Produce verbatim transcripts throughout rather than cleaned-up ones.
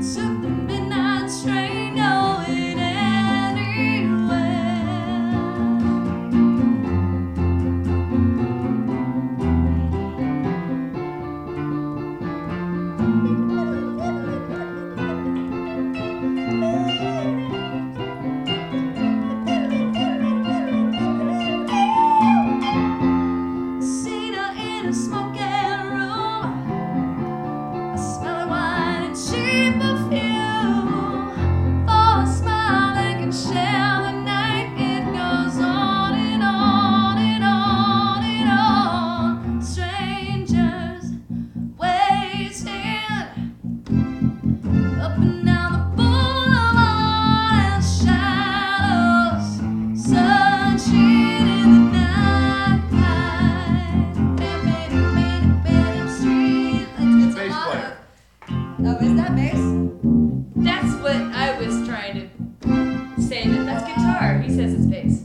Took the midnight train going anywhere. Seen her in a smoking room, a smelling wine and cheap perfume. For a smile they can share the night. It goes on and on and on and on. Strangers waiting up and down the boulevard in shadows, sunshine in the night. Bass player. Oh, is that bass? That's what I was trying to say. That that's guitar. He says it's bass.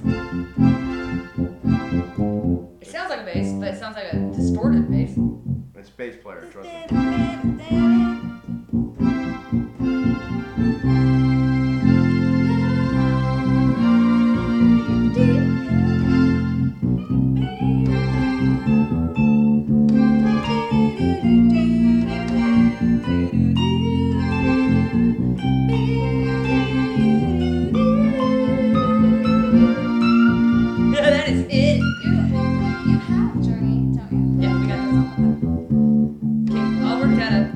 It sounds like a bass, but it sounds like a distorted bass. It's bass player, trust me. Yeah, that is it. You, you have Journey, don't you? Yeah, we got that song. Okay, I'll work that up.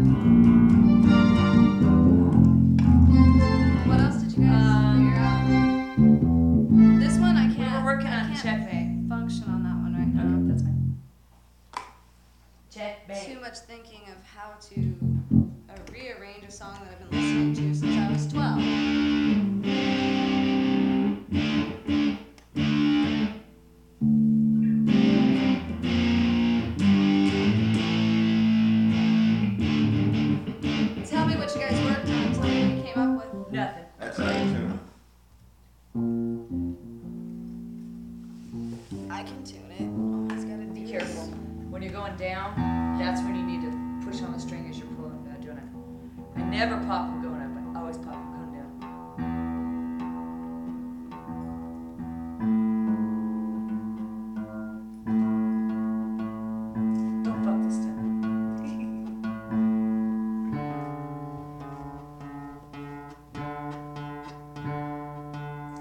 What else did you guys Um, figure out? This one I can't. We're working I on can't checkmate. function on that one right now. Okay, that's fine. Check, Too babe. much thinking of how to uh, rearrange a song that I've been listening to since I was twelve. Tell me what you guys worked on. Tell me what you came up with. Nothing. That's how you tune I can tune it. Always gotta Be do careful. When you're going down, that's when you need to push on the string as you're pulling, uh, doing it. I never pop them